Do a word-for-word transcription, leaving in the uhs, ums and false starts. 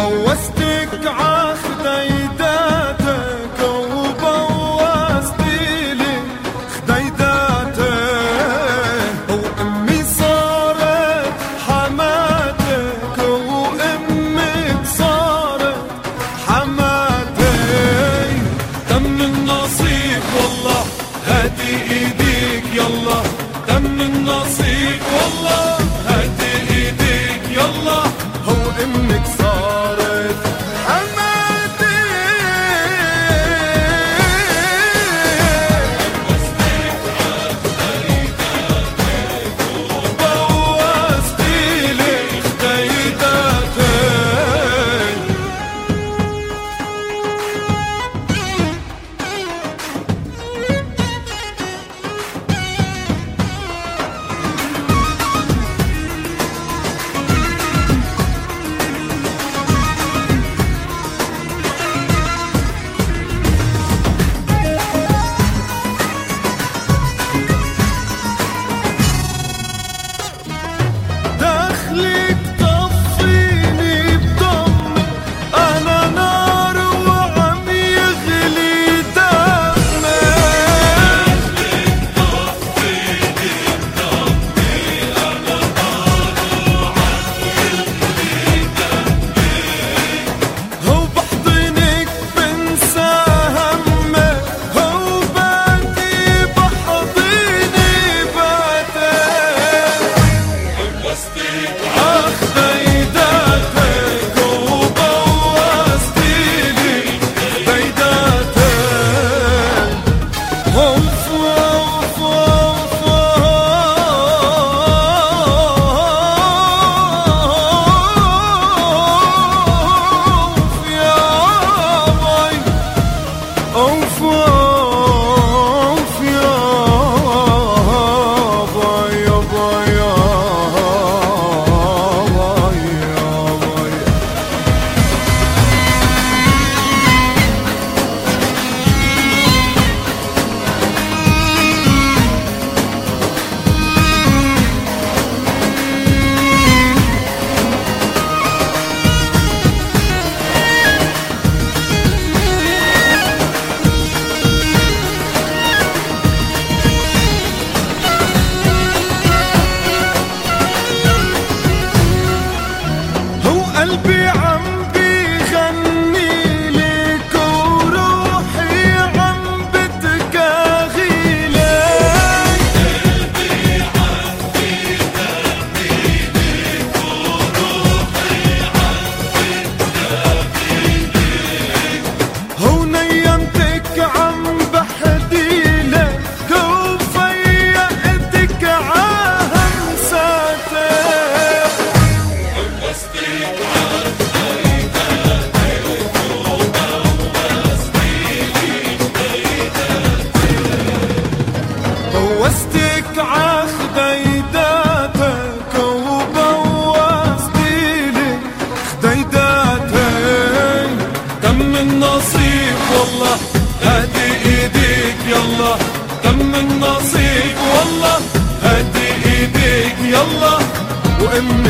بوستك عخديداتك وبوستي لي خديداتك، وأمي صارت حماتك وأمك صارت حماتك. تم النصيب والله هاتي ايديك يلا، تم النصيب والله هاتي ايديك يلا، هو امك صارت حماتي. بوستي لي خديداتك. قلبي عم بيغني لك وروحي عم بتكاغي لك، قلبي عم بيغني لك وروحي عم بتكاغي لك، هو نيمتك عم بحدي لك وفيقتك عهمساتك. بوستك عخديداتك وبوستي لي خديداتك. تم النصيب والله هاتي ايديك يلا، تم النصيب والله هاتي ايديك يلا، وامي